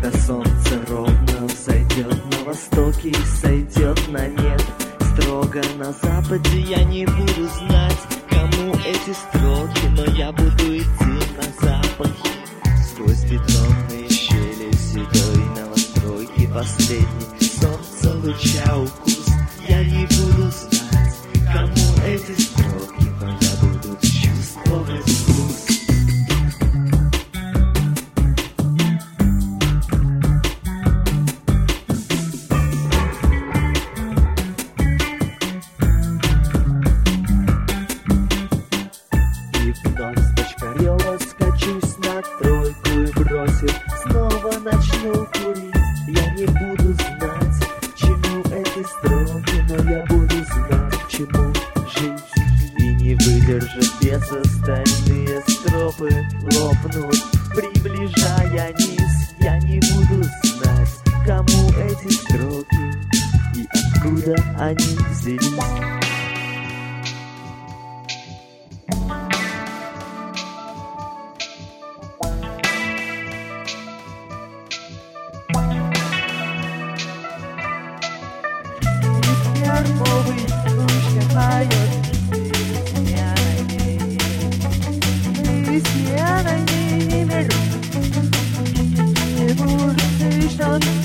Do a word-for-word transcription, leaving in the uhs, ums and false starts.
когда солнце ровно взойдет на востоке и сойдет на нет. Строго на западе я не буду знать, кому эти строки, но я буду идти на запад. Сквозь бетонные щели седой новостройки последний солнца луча укус. Я не буду знать, кому эти строки, но я буду чувствовать вкус. И вновь почкарёво скачусь на тройку и бросив, снова начну курить. Я не буду знать, к чему эти строки, но я буду знать, к чему жить. И не выдержав без остальные стропы лопнут, приближая низ. Я не буду знать, кому эти строки и откуда они взялись. Новый луч поет песнями, песнями мир. Не будет слышен